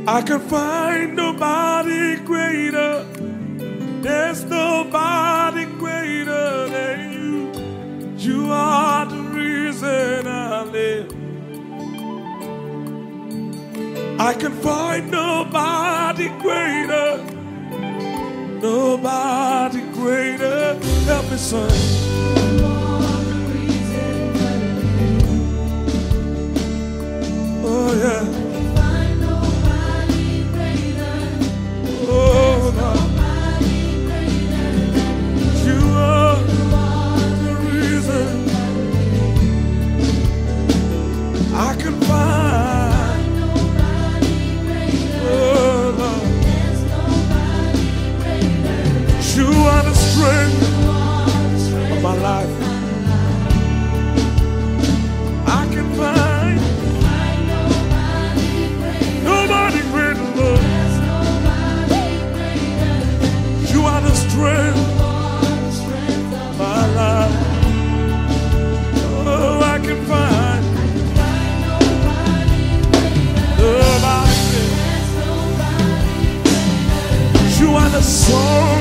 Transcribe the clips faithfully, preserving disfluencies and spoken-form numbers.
I can find nobody greater. There's nobody greater than you. You are the reason I live. I can find nobody greater. Nobody greater. Help me sing. Oh yeah. Oh, nobody greater. You are the reason I can find nobody greater. Oh, Lord. There's nobody greater. You are the strength of my life. I can find nobody greater, Lord. You are the strength of my life. Oh, I can find nobody greater. You are the song.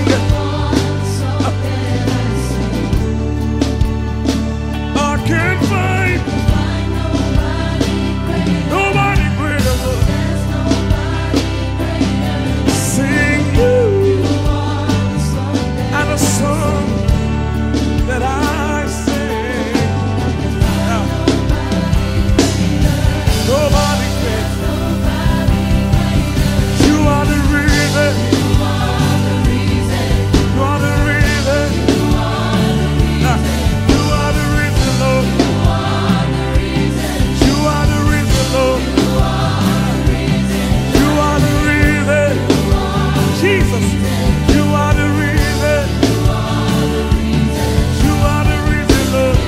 I can find nobody greater. Sing you. And a song that I sing. Nobody greater. You are the reason. You are the reason. You are the reason, Lord. You are the reason, Lord. You are the reason. Jesus. You are the reason. You are the reason, Lord.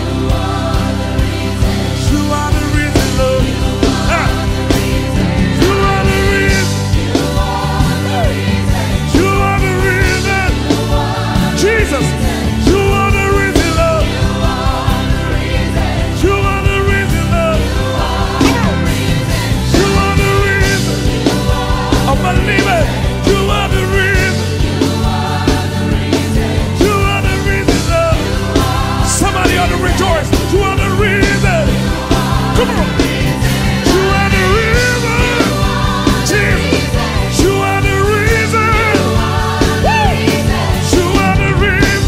You are the reason, Lord. You are the reason. You are the reason. Jesus. You are the reason, Lord. You are the reason, Lord. You are the reason. I believe it. You are the reason. You are the reason, Lord. Somebody ought to rejoice. You are the reason. Come on. You are the reason. Jesus. You are the reason. Woo. You are the reason.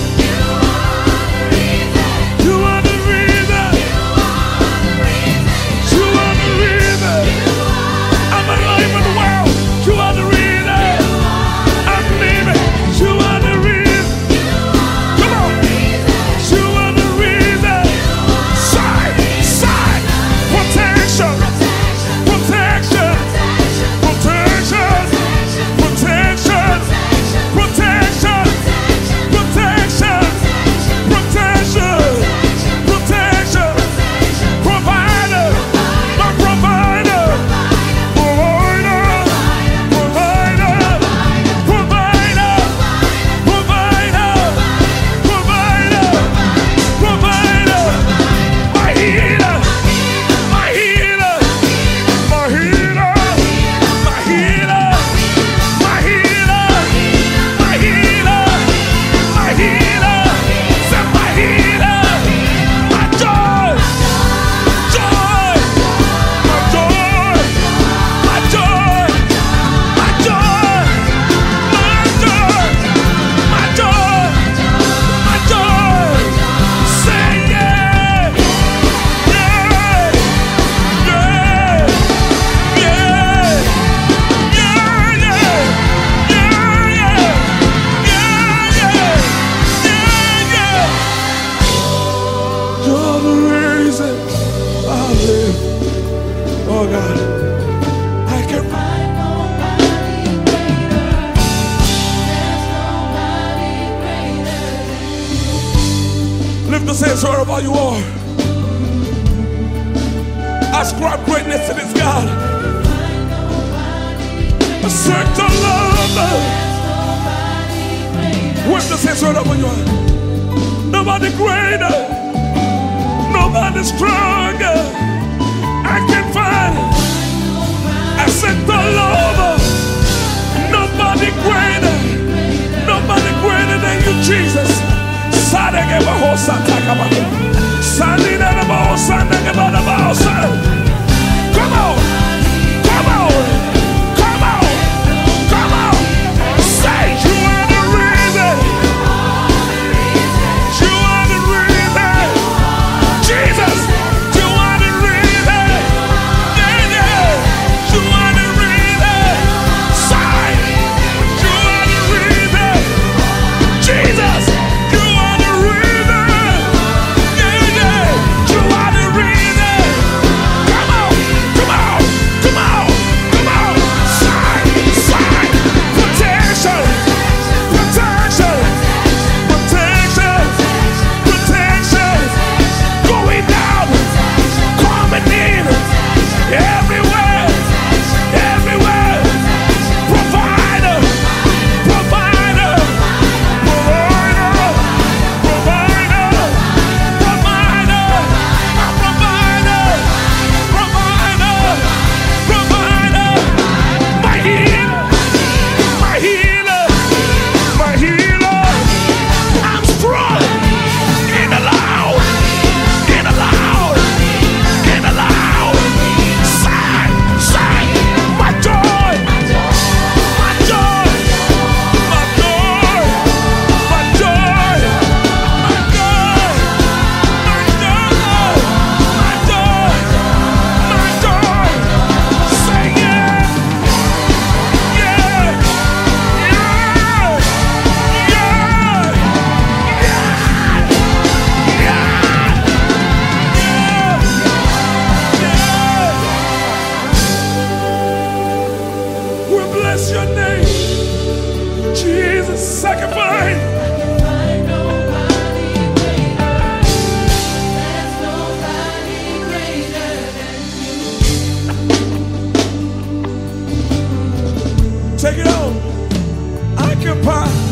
You are the reason. You are the reason. I'm alive in the world. You are the reason. I'm living. You are the reason. Come on. You are the reason. Side, side. Protection. Protection. Protection. Protection. Protection. Protection. Protection. Protection. Provider. My provider. Provider. Provider. Provider. Provider. Provider. Provider. My healer. My healer. My healer. My healer. My healer. My healer. My healer. Say my healer. My joy. Joy. My joy. My joy. My joy. My joy. My joy. My joy. Say yeah. Yeah. Yeah. Yeah. Yeah. Yeah. Yeah. Yeah. Yeah. Yeah. You're the reason I live. Oh God. I can find nobody greater. There's nobody greater. Lift the hands wherever you are. Ascribe greatness to this God. Search the love. Lift the hands wherever you are. Nobody greater. Nobody stronger. I can find it. I said the lover. Come on, come on, come on, come on. Say you are the reason. You are the reason. Jesus, you are the reason. Yeah, yeah. You are the reason. Say, you are the reason. Jesus, you are the reason. Yeah, yeah. You are the reason. Come on, come on, come on, come on. Say, say, protection, protection, protection, protection. Going down, coming in, everywhere, everywhere. Provider, provider, provider, provider, provider, provider, provider, provider. My healer, my healer, my healer. I'm strong in the loud, in the loud, in the loud. Sign, sign, my joy, my joy, my joy, my joy, my joy, my joy, my joy, my joy. Say yeah, yeah, yeah, yeah, yeah, yeah. We bless your name, Jesus. Sacrifice. Take it on. Occupy.